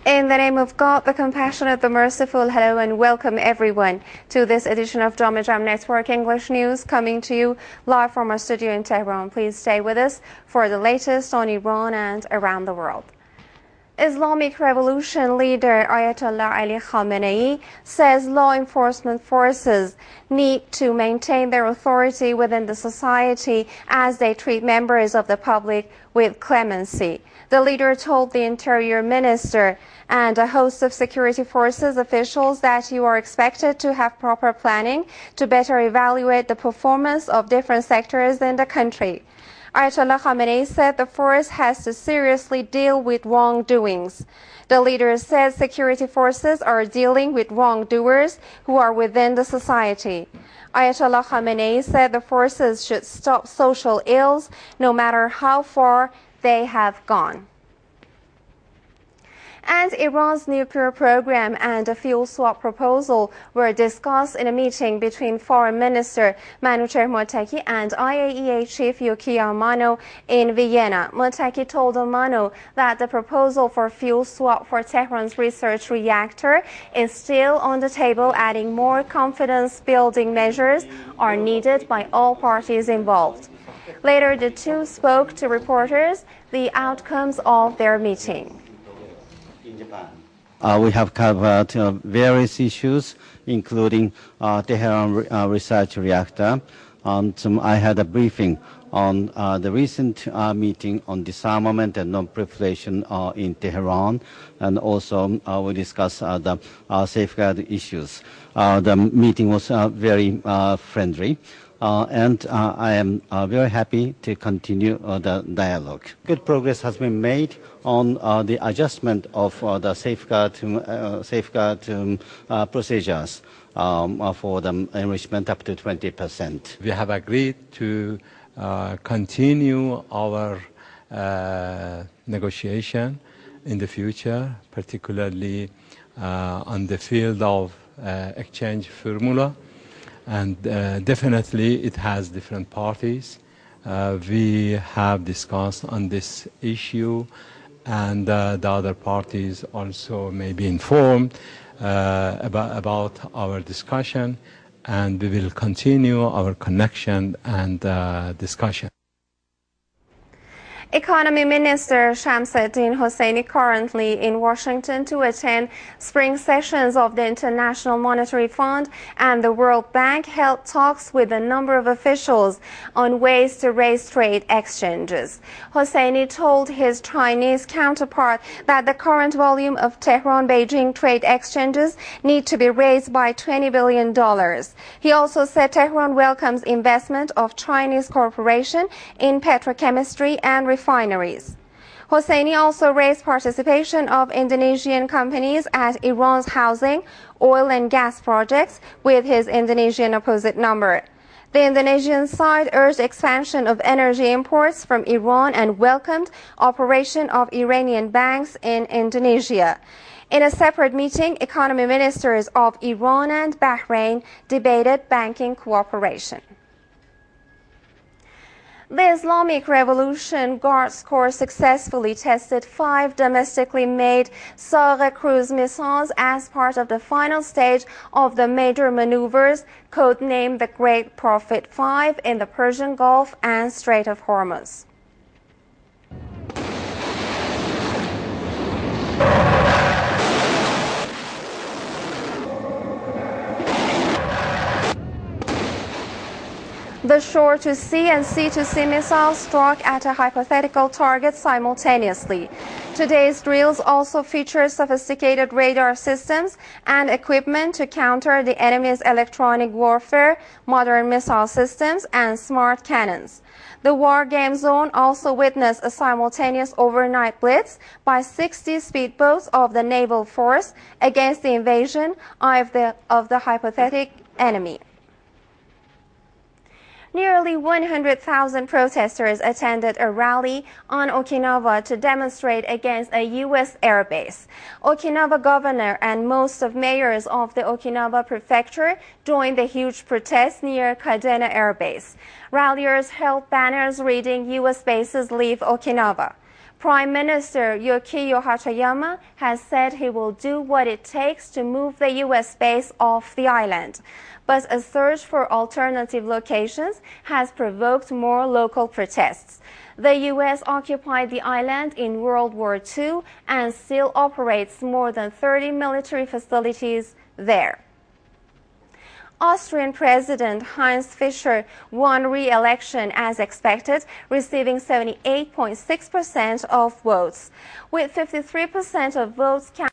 In the name of God, the compassionate, the merciful, hello and welcome everyone to this edition of Jama Jam Network English News, coming to you live from our studio in Tehran. Please stay with us for the latest on Iran and around the world. Islamic Revolution leader Ayatollah Ali Khamenei says law enforcement forces need to maintain their authority within the society as they treat members of the public with clemency. The leader told the Interior Minister and a host of security forces officials that you are expected to have proper planning to better evaluate the performance of different sectors in the country. Ayatollah Khamenei said the force has to seriously deal with wrongdoings. The leader said security forces are dealing with wrongdoers who are within the society. Ayatollah Khamenei said the forces should stop social ills no matter how far they have gone. And Iran's nuclear program and a fuel swap proposal were discussed in a meeting between Foreign Minister Manouchehr Mottaki and IAEA Chief Yukiya Amano in Vienna. Mottaki told Amano that the proposal for fuel swap for Tehran's research reactor is still on the table, adding more confidence-building measures are needed by all parties involved. Later, the two spoke to reporters the outcomes of their meeting. We have covered various issues, including Tehran research reactor. And I had a briefing on the recent meeting on disarmament and non-proliferation in Tehran, and also we discussed the safeguard issues. The meeting was very friendly. And I am very happy to continue the dialogue. Good progress has been made on the adjustment of the safeguard procedures for the enrichment up to 20%. We have agreed to continue our negotiation in the future, particularly on the field of exchange formula. And definitely it has different parties. We have discussed on this issue, and the other parties also may be informed about our discussion, and we will continue our connection and discussion. Economy Minister Shamsuddin Hosseini currently in Washington to attend spring sessions of the International Monetary Fund and the World Bank held talks with a number of officials on ways to raise trade exchanges. Hosseini told his Chinese counterpart that the current volume of Tehran-Beijing trade exchanges need to be raised by $20 billion. He also said Tehran welcomes investment of Chinese corporation in petrochemistry and refineries. Hosseini also raised participation of Indonesian companies at Iran's housing, oil and gas projects with his Indonesian opposite number. The Indonesian side urged expansion of energy imports from Iran and welcomed operation of Iranian banks in Indonesia. In a separate meeting, economy ministers of Iran and Bahrain debated banking cooperation. The Islamic Revolution Guards Corps successfully tested 5 domestically made Sagheh cruise missiles as part of the final stage of the major maneuvers, codenamed the Great Prophet 5, in the Persian Gulf and Strait of Hormuz. The shore-to-sea and sea-to-sea missiles struck at a hypothetical target simultaneously. Today's drills also feature sophisticated radar systems and equipment to counter the enemy's electronic warfare, modern missile systems, and smart cannons. The war game zone also witnessed a simultaneous overnight blitz by 60 speedboats of the naval force against the invasion of the hypothetical enemy. Nearly 100,000 protesters attended a rally on Okinawa to demonstrate against a U.S. airbase. Okinawa governor and most of mayors of the Okinawa prefecture joined the huge protest near Kadena Air Base. Ralliers held banners reading "U.S. bases leave Okinawa." Prime Minister Yukio Hatoyama has said he will do what it takes to move the U.S. base off the island. But a search for alternative locations has provoked more local protests. The U.S. occupied the island in World War II and still operates more than 30 military facilities there. Austrian President Heinz Fischer won re-election as expected, receiving 78.6% of votes. With 53% of votes